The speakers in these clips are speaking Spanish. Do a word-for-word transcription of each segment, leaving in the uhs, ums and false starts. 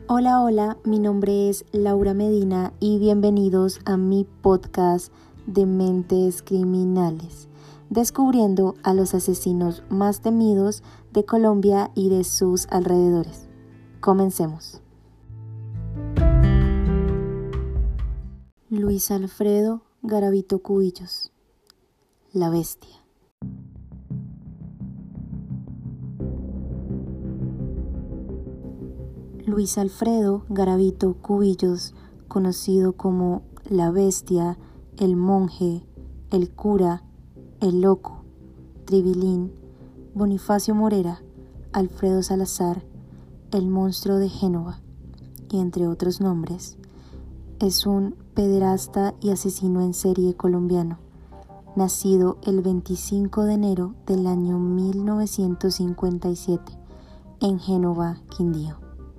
Hola, hola, mi nombre es Laura Medina y bienvenidos a mi podcast de Mentes Criminales, descubriendo a los asesinos más temidos de Colombia y de sus alrededores. Comencemos. Luis Alfredo Garavito Cubillos, la bestia. Luis Alfredo Garavito Cubillos, conocido como la bestia, el monje, el cura, el loco, Tribilín, Bonifacio Morera, Alfredo Salazar, el monstruo de Génova, y entre otros nombres, es un pederasta y asesino en serie colombiano, nacido el veinticinco de enero del año mil novecientos cincuenta y siete en Génova, Quindío.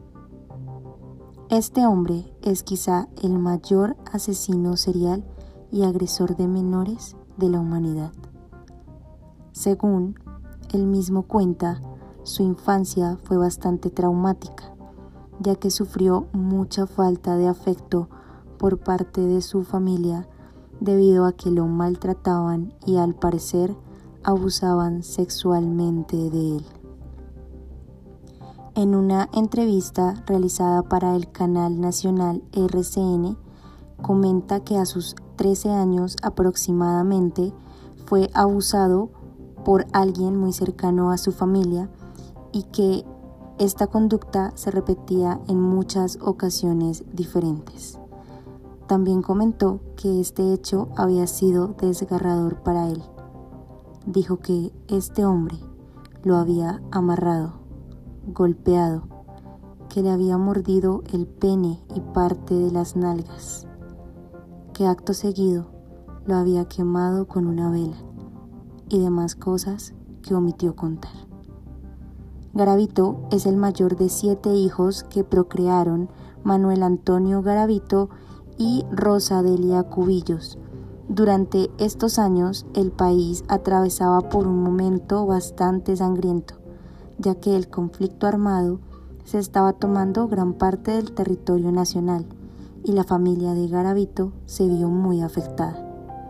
Este hombre es quizá el mayor asesino serial y agresor de menores de la humanidad. Según él mismo cuenta, su infancia fue bastante traumática, ya que sufrió mucha falta de afecto por parte de su familia debido a que lo maltrataban y al parecer abusaban sexualmente de él. En una entrevista realizada para el canal nacional R C N, comenta que a sus trece años aproximadamente fue abusado por alguien muy cercano a su familia y que esta conducta se repetía en muchas ocasiones diferentes. También comentó que este hecho había sido desgarrador para él. Dijo que este hombre lo había amarrado, golpeado, que le había mordido el pene y parte de las nalgas, que acto seguido lo había quemado con una vela y demás cosas que omitió contar. Garavito es el mayor de siete hijos que procrearon Manuel Antonio Garavito y Rosa Delia Cubillos. Durante estos años el país atravesaba por un momento bastante sangriento, ya que el conflicto armado se estaba tomando gran parte del territorio nacional y la familia de Garavito se vio muy afectada.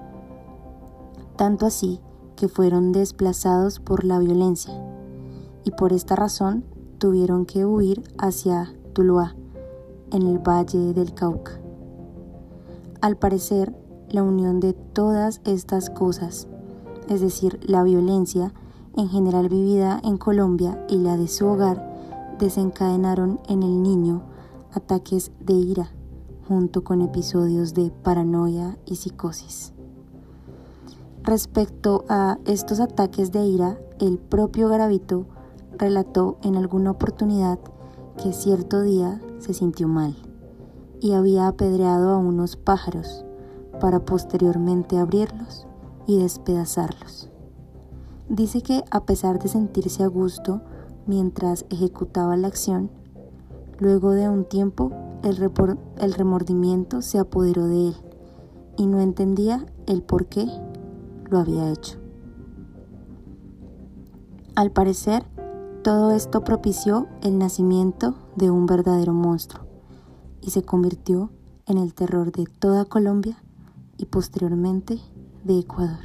Tanto así que fueron desplazados por la violencia y por esta razón tuvieron que huir hacia Tuluá, en el Valle del Cauca. Al parecer, la unión de todas estas cosas, es decir, la violencia en general vivida en Colombia y la de su hogar, desencadenaron en el niño ataques de ira, junto con episodios de paranoia y psicosis. Respecto a estos ataques de ira, el propio Garavito relató en alguna oportunidad que cierto día se sintió mal y había apedreado a unos pájaros para posteriormente abrirlos y despedazarlos. Dice que a pesar de sentirse a gusto mientras ejecutaba la acción, luego de un tiempo el, repor- el remordimiento se apoderó de él y no entendía el por qué lo había hecho. Al parecer, todo esto propició el nacimiento de un verdadero monstruo y se convirtió en el terror de toda Colombia y posteriormente de Ecuador.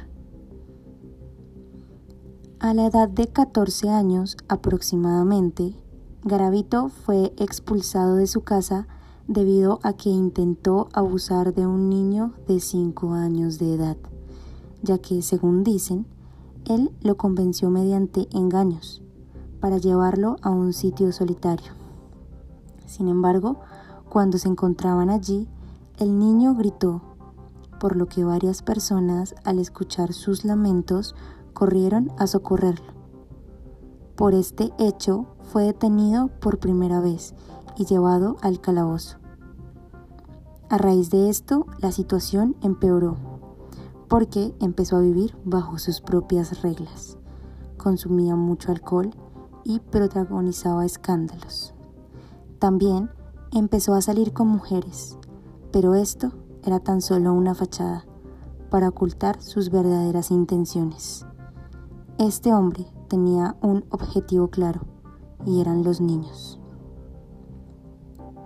A la edad de catorce años aproximadamente, Garavito fue expulsado de su casa debido a que intentó abusar de un niño de cinco años de edad, ya que, según dicen, él lo convenció mediante engaños para llevarlo a un sitio solitario. Sin embargo, cuando se encontraban allí, el niño gritó, por lo que varias personas, al escuchar sus lamentos, corrieron a socorrerlo. Por este hecho fue detenido por primera vez y llevado al calabozo. A raíz de esto, la situación empeoró, porque empezó a vivir bajo sus propias reglas, consumía mucho alcohol y protagonizaba escándalos. También empezó a salir con mujeres, pero esto era tan solo una fachada para ocultar sus verdaderas intenciones. Este hombre tenía un objetivo claro y eran los niños.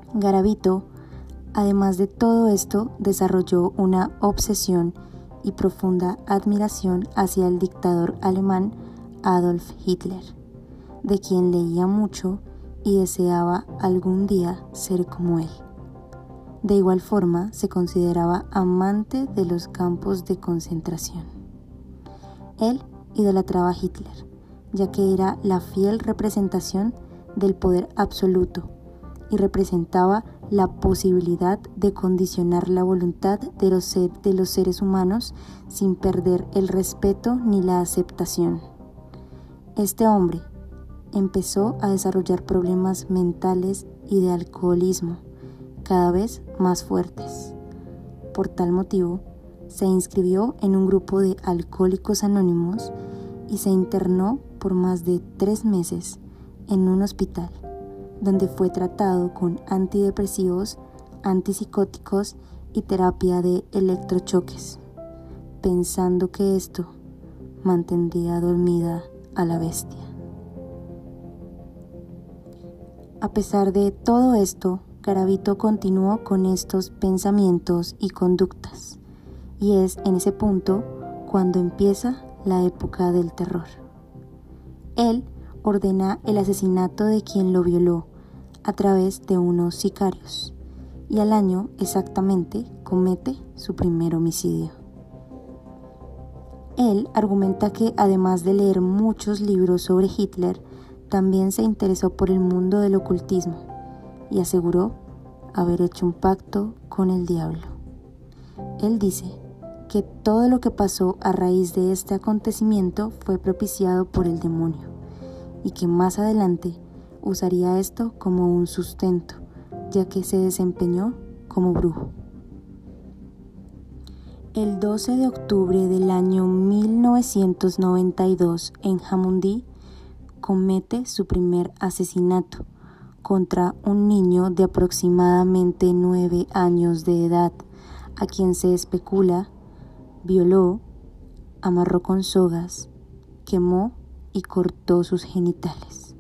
Garavito, además de todo esto, desarrolló una obsesión y profunda admiración hacia el dictador alemán Adolf Hitler, de quien leía mucho y deseaba algún día ser como él. De igual forma, se consideraba amante de los campos de concentración. Él idolatraba a Hitler, ya que era la fiel representación del poder absoluto y representaba la posibilidad de condicionar la voluntad de los, ser, de los seres humanos sin perder el respeto ni la aceptación. Este hombre empezó a desarrollar problemas mentales y de alcoholismo cada vez más fuertes. Por tal motivo, se inscribió en un grupo de alcohólicos anónimos y se internó por más de tres meses en un hospital, donde fue tratado con antidepresivos, antipsicóticos y terapia de electrochoques, pensando que esto mantendría dormida a la bestia. A pesar de todo esto, Garavito continuó con estos pensamientos y conductas, y es en ese punto cuando empieza la época del terror. Él ordena el asesinato de quien lo violó a través de unos sicarios, y al año exactamente comete su primer homicidio. Él argumenta que además de leer muchos libros sobre Hitler, también se interesó por el mundo del ocultismo y aseguró haber hecho un pacto con el diablo. Él dice que todo lo que pasó a raíz de este acontecimiento fue propiciado por el demonio y que más adelante usaría esto como un sustento, ya que se desempeñó como brujo. El doce de octubre del año mil novecientos noventa y dos, en Jamundí, comete su primer asesinato contra un niño de aproximadamente nueve años de edad, a quien se especula violó, amarró con sogas, quemó y cortó sus genitales.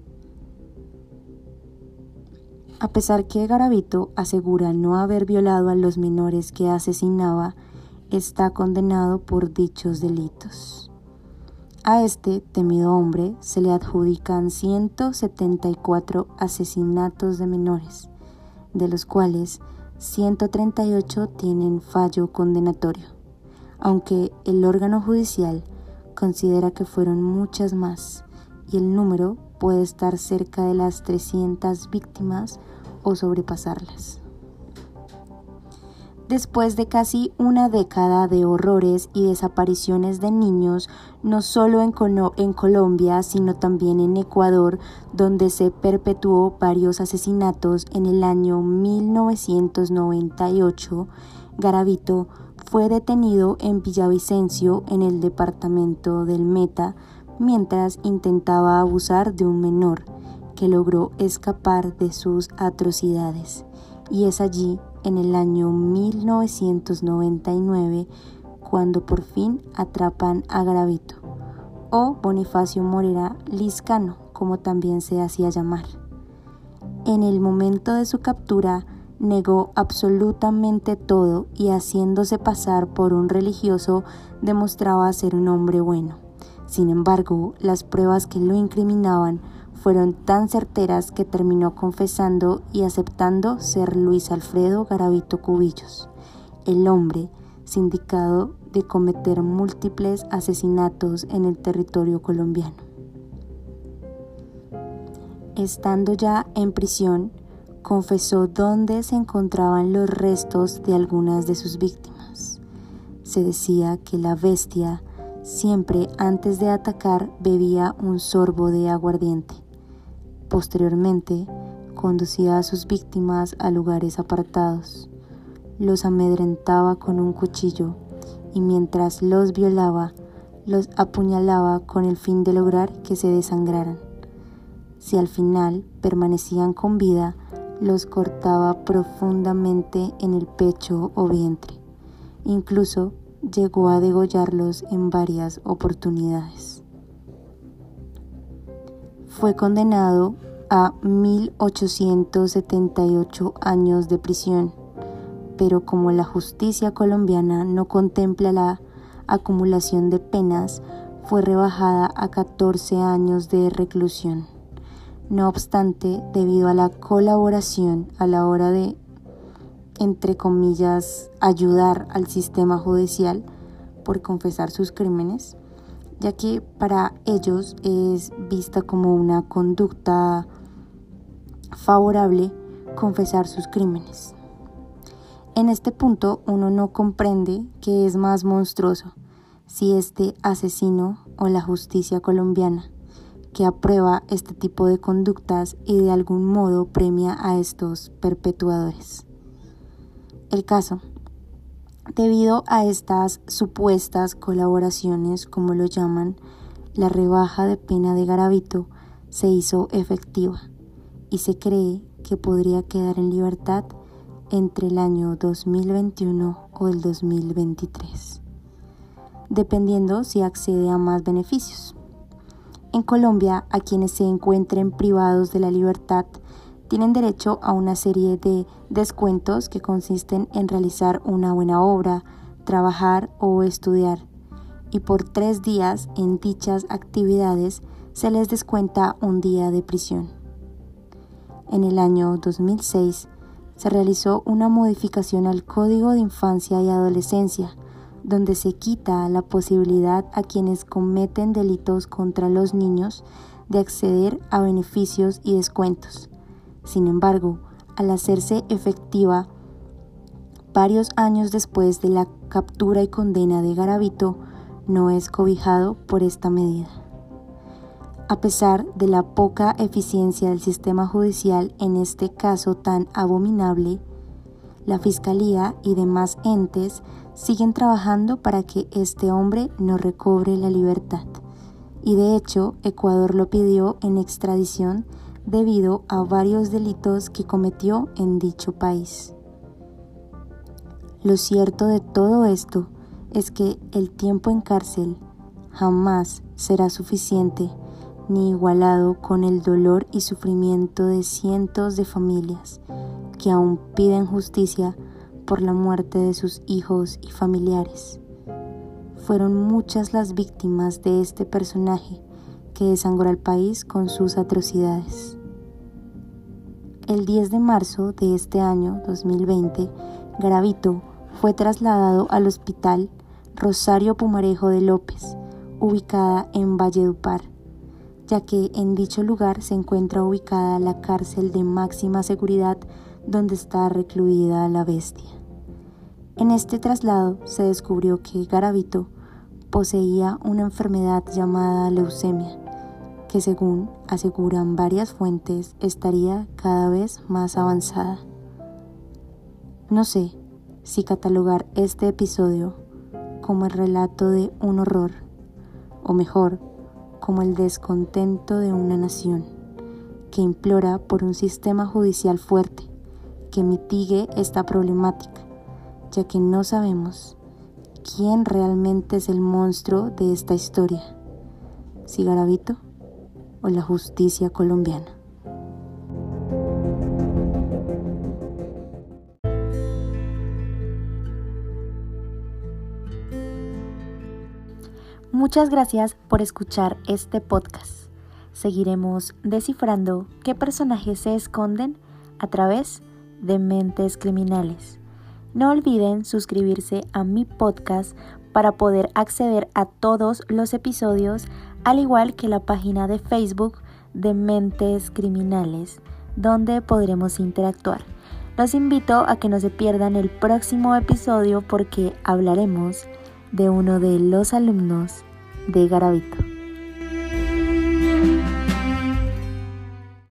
A pesar que Garavito asegura no haber violado a los menores que asesinaba, está condenado por dichos delitos. A este temido hombre se le adjudican ciento setenta y cuatro asesinatos de menores, de los cuales ciento treinta y ocho tienen fallo condenatorio, aunque el órgano judicial considera que fueron muchas más y el número puede estar cerca de las trescientas víctimas o sobrepasarlas. Después de casi una década de horrores y desapariciones de niños, no solo en, Colo- en Colombia, sino también en Ecuador, donde se perpetuó varios asesinatos en el año mil novecientos noventa y ocho, Garavito fue detenido en Villavicencio, en el departamento del Meta, mientras intentaba abusar de un menor, que logró escapar de sus atrocidades. Y es allí, en el año mil novecientos noventa y nueve, cuando por fin atrapan a Garavito, o Bonifacio Morera Liscano, como también se hacía llamar. En el momento de su captura, negó absolutamente todo y, haciéndose pasar por un religioso, demostraba ser un hombre bueno. Sin embargo, las pruebas que lo incriminaban fueron tan certeras que terminó confesando y aceptando ser Luis Alfredo Garavito Cubillos, el hombre sindicado de cometer múltiples asesinatos en el territorio colombiano. Estando ya en prisión, confesó dónde se encontraban los restos de algunas de sus víctimas. Se decía que la bestia siempre antes de atacar bebía un sorbo de aguardiente. Posteriormente, conducía a sus víctimas a lugares apartados, los amedrentaba con un cuchillo y mientras los violaba, los apuñalaba con el fin de lograr que se desangraran. Si al final permanecían con vida, los cortaba profundamente en el pecho o vientre. Incluso llegó a degollarlos en varias oportunidades. Fue condenado a mil ochocientos setenta y ocho años de prisión, pero como la justicia colombiana no contempla la acumulación de penas, fue rebajada a catorce años de reclusión. No obstante, debido a la colaboración a la hora de, entre comillas, ayudar al sistema judicial por confesar sus crímenes, ya que para ellos es vista como una conducta favorable confesar sus crímenes. En este punto uno no comprende qué es más monstruoso, si este asesino o la justicia colombiana, que aprueba este tipo de conductas y de algún modo premia a estos perpetuadores. El caso, debido a estas supuestas colaboraciones, como lo llaman, la rebaja de pena de Garavito se hizo efectiva y se cree que podría quedar en libertad entre el año dos mil veintiuno o el dos mil veintitrés, dependiendo si accede a más beneficios. En Colombia, a quienes se encuentren privados de la libertad tienen derecho a una serie de descuentos que consisten en realizar una buena obra, trabajar o estudiar, y por tres días en dichas actividades se les descuenta un día de prisión. En el año dos mil seis se realizó una modificación al Código de Infancia y Adolescencia, donde se quita la posibilidad a quienes cometen delitos contra los niños de acceder a beneficios y descuentos. Sin embargo, al hacerse efectiva varios años después de la captura y condena de Garavito, no es cobijado por esta medida. A pesar de la poca eficiencia del sistema judicial en este caso tan abominable, la Fiscalía y demás entes siguen trabajando para que este hombre no recobre la libertad. Y de hecho, Ecuador lo pidió en extradición debido a varios delitos que cometió en dicho país. Lo cierto de todo esto es que el tiempo en cárcel jamás será suficiente ni igualado con el dolor y sufrimiento de cientos de familias que aún piden justicia por la muerte de sus hijos y familiares. Fueron muchas las víctimas de este personaje que desangró al país con sus atrocidades. El diez de marzo de este año dos mil veinte, Garavito fue trasladado al Hospital Rosario Pumarejo de López, ubicada en Valledupar, ya que en dicho lugar se encuentra ubicada la cárcel de máxima seguridad donde está recluida la bestia. En este traslado se descubrió que Garavito poseía una enfermedad llamada leucemia, que según aseguran varias fuentes estaría cada vez más avanzada. No sé si catalogar este episodio como el relato de un horror, o mejor, como el descontento de una nación que implora por un sistema judicial fuerte que mitigue esta problemática, ya que no sabemos quién realmente es el monstruo de esta historia, si Garavito o la justicia colombiana. Muchas gracias por escuchar este podcast. Seguiremos descifrando qué personajes se esconden a través de Mentes Criminales. No olviden suscribirse a mi podcast para poder acceder a todos los episodios, al igual que la página de Facebook de Mentes Criminales, donde podremos interactuar. Los invito a que no se pierdan el próximo episodio porque hablaremos de uno de los alumnos de Garavito.